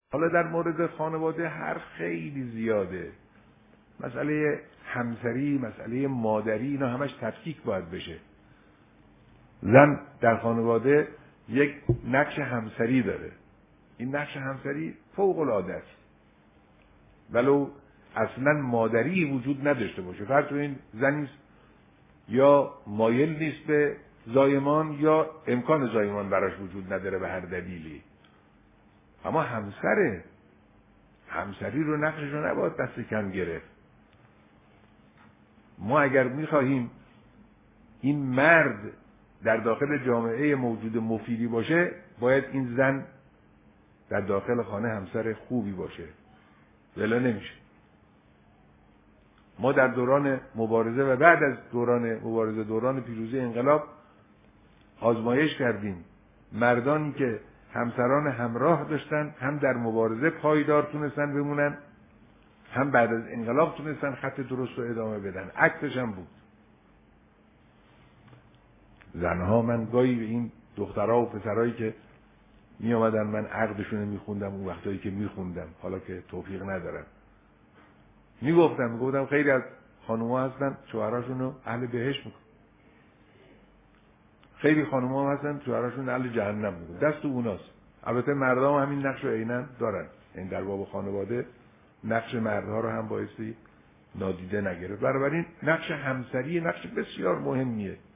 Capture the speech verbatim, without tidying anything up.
حالا در مورد خانواده هر خیلی زیاده. مسئله همسری، مسئله مادری، اینا همش تفکیک باید بشه. زن در خانواده یک نقش همسری داره. این نقش همسری فوق العاده است. ولو اصلا مادری وجود نداشته باشه. فرض کنید زنی یا مایل نیست به زایمان یا امکان زایمان براش وجود نداره به هر دلیلی. اما همسره، همسری رو نقشش رو نباید دست کم گرفت. ما اگر میخواهیم این مرد در داخل جامعه موجود مفیدی باشه، باید این زن در داخل خانه همسر خوبی باشه. ولی نمیشه. ما در دوران مبارزه و بعد از دوران مبارزه، دوران پیروزی انقلاب، آزمایش کردیم. مردانی که همسران همراه داشتن، هم در مبارزه پایدار تونستن بمونن، هم بعد از انقلاب تونستن خط درست رو ادامه بدن. عکسش هم بود. زنها، من گاهی به این دخترها و پسرهایی که می آمدن من عقدشون می خوندم، اون وقتایی که می خوندم، حالا که توفیق ندارم، می گفتم می گفتم خیلی از خانوما هستن شوهراشون رو اهل بهشت میکن، خیلی خانوما هستن شوهراشون اهل جهنم میکن. دست اوناست. البته مردها هم همین نقش رو عیناً دارن. این در باب خانواده نقش مردها رو هم بایستی نادیده نگرفت. بنابراین نقش همسری نقش بسیار مهمیه.